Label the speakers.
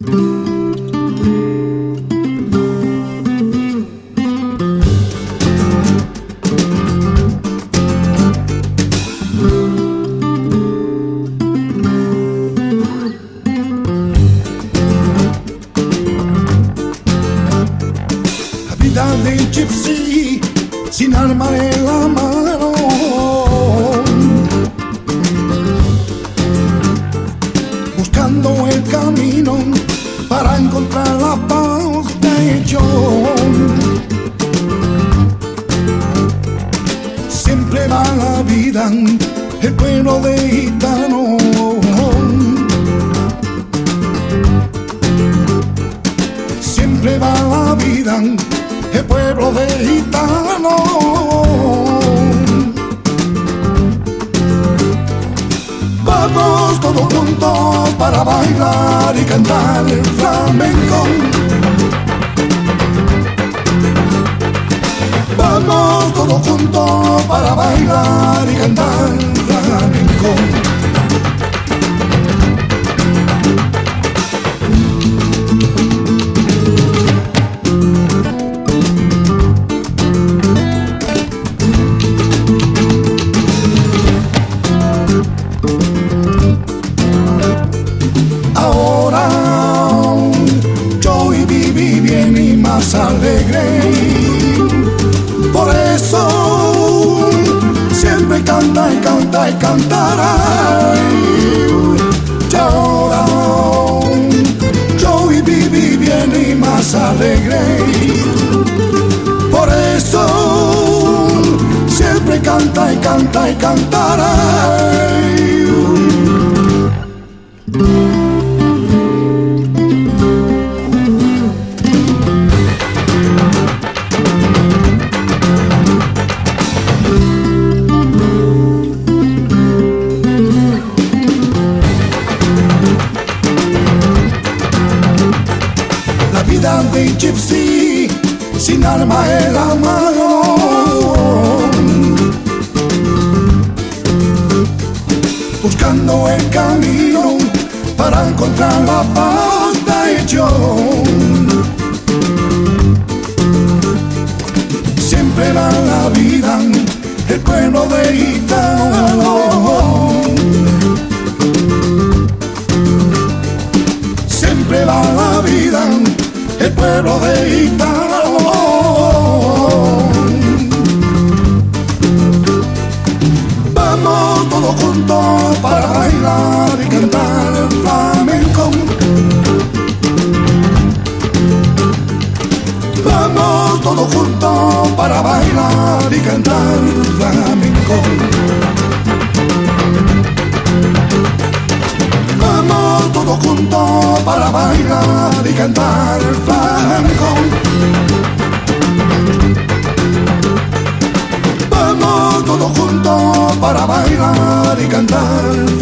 Speaker 1: La vida de gypsy sin arma en la mano, buscando el camino para encontrar la paz de ellos. Siempre va la vida el pueblo de gitanos, siempre va la vida el pueblo de gitanos. Vamos todos juntos para bailar y cantar el flamenco. Vamos todos juntos para bailar y cantar el flamenco. Ahora yo viví bien y más alegre, por eso siempre canta y canta y cantará. Y ahora yo viví bien y más alegre, por eso siempre canta y canta y cantará. La vida de gypsy sin arma en la mano, buscando el camino para encontrar la paz de ellos. Siempre va la vida el pueblo de gitanos, siempre va la vida el pueblo de gitanos. Vamos todos juntos para bailar y cantar el flamenco. Vamos todos juntos para bailar y cantar el flamenco. Vamos todos juntos para bailar y cantar el flamenco. Vamos todos juntos para bailar y cantar el flamenco.